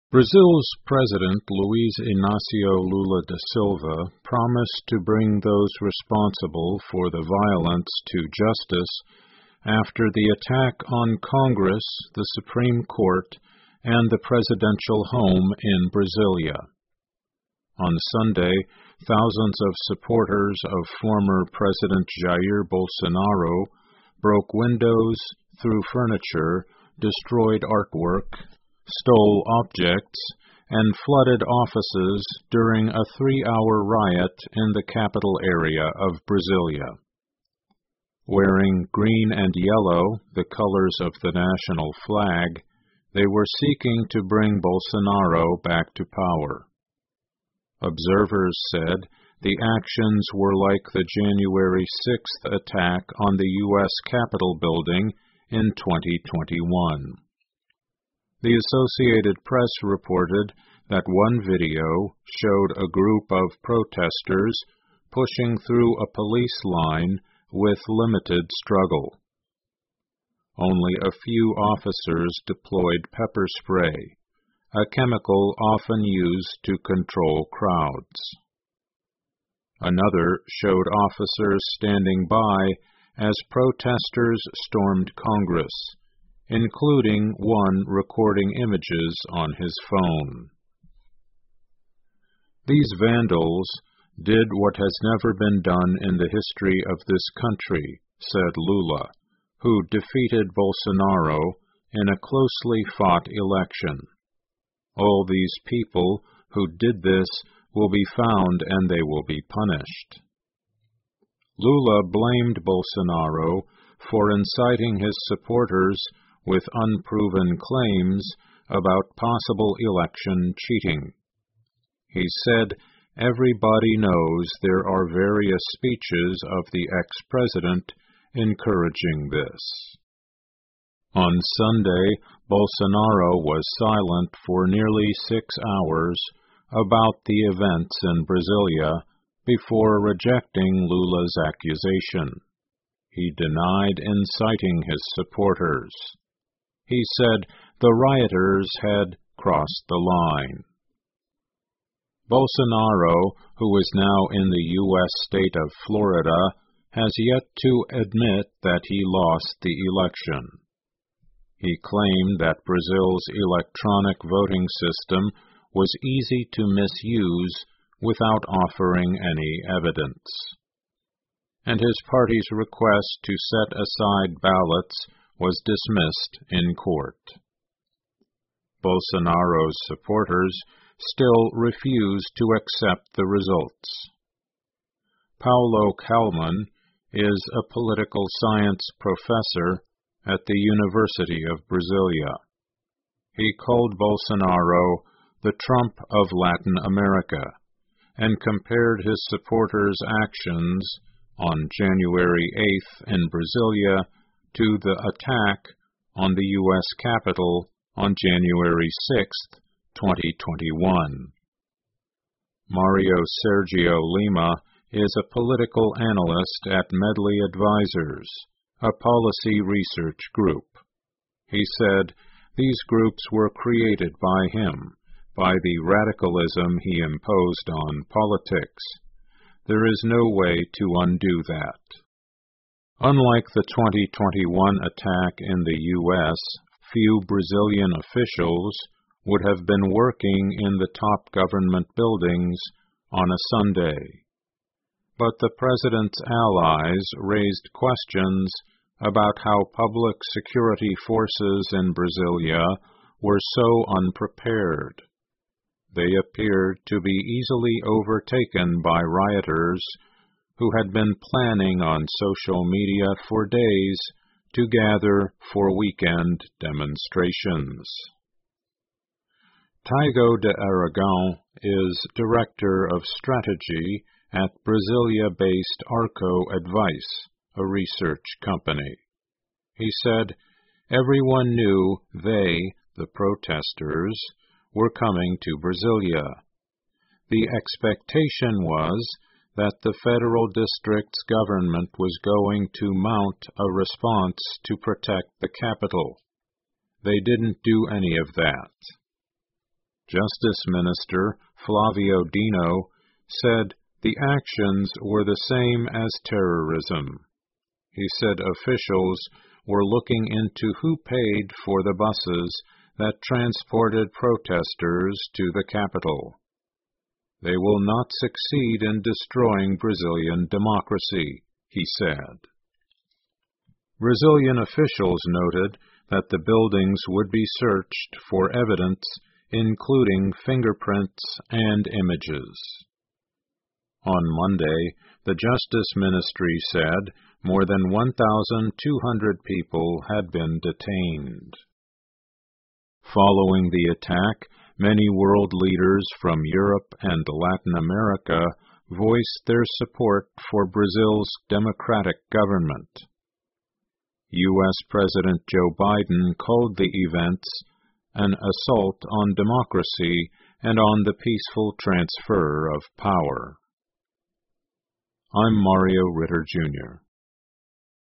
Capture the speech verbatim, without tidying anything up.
Brazil's President Luiz Inácio Lula da Silva promised to bring those responsible for the violence to justice after the attack on Congress, the Supreme Court, and the presidential home in Brasilia. On Sunday, thousands of supporters of former President Jair Bolsonaro broke windows, threw furniture, destroyed artwork, stole objects, and flooded offices during a three-hour riot in the capital area of Brasilia. Wearing green and yellow, the colors of the national flag, they were seeking to bring Bolsonaro back to power. Observers said the actions were like the January sixth attack on the U S Capitol building in twenty twenty-one. The Associated Press reported that one video showed a group of protesters pushing through a police line with limited struggle. Only a few officers deployed pepper spray, a chemical often used to control crowds. Another showed officers standing by as protesters stormed Congress, including one recording images on his phone. These vandals did what has never been done in the history of this country, said Lula, who defeated Bolsonaro in a closely fought election. All these people who did this will be found and they will be punished. Lula blamed Bolsonaro for inciting his supporters with unproven claims about possible election cheating. He said, "Everybody knows there are various speeches of the ex-president encouraging this." On Sunday, Bolsonaro was silent for nearly six hours about the events in Brasilia before rejecting Lula's accusation. He denied inciting his supporters. He said the rioters had crossed the line. Bolsonaro, who is now in the U S state of Florida, has yet to admit that he lost the election. He claimed that Brazil's electronic voting system was easy to misuse without offering any evidence. And his party's request to set aside ballots was dismissed in court. Bolsonaro's supporters still refuse to accept the results. Paulo Kalman is a political science professor at the University of Brasilia. He called Bolsonaro the Trump of Latin America and compared his supporters' actions on January eighth in Brasilia to the attack on the U S Capitol on January sixth, twenty twenty-one. Mario Sergio Lima is a political analyst at Medley Advisors, a policy research group. He said these groups were created by him, by the radicalism he imposed on politics. There is no way to undo that. Unlike the twenty twenty-one attack in the U S, few Brazilian officials would have been working in the top government buildings on a Sunday. But the president's allies raised questions about how public security forces in Brasilia were so unprepared. They appeared to be easily overtaken by rioters who had been planning on social media for days to gather for weekend demonstrations. Taigo de Aragão is Director of Strategy at Brasilia-based Arco Advice, a research company. He said, "Everyone knew they, the protesters, were coming to Brasilia. The expectation was that the federal district's government was going to mount a response to protect the capital. They didn't do any of that." Justice Minister Flavio Dino said the actions were the same as terrorism. He said officials were looking into who paid for the buses that transported protesters to the capital. They will not succeed in destroying Brazilian democracy, he said. Brazilian officials noted that the buildings would be searched for evidence, including fingerprints and images. On Monday, the Justice Ministry said more than one thousand two hundred people had been detained. Following the attack, many world leaders from Europe and Latin America voiced their support for Brazil's democratic government. U S President Joe Biden called the events an assault on democracy and on the peaceful transfer of power. I'm Mario Ritter, Junior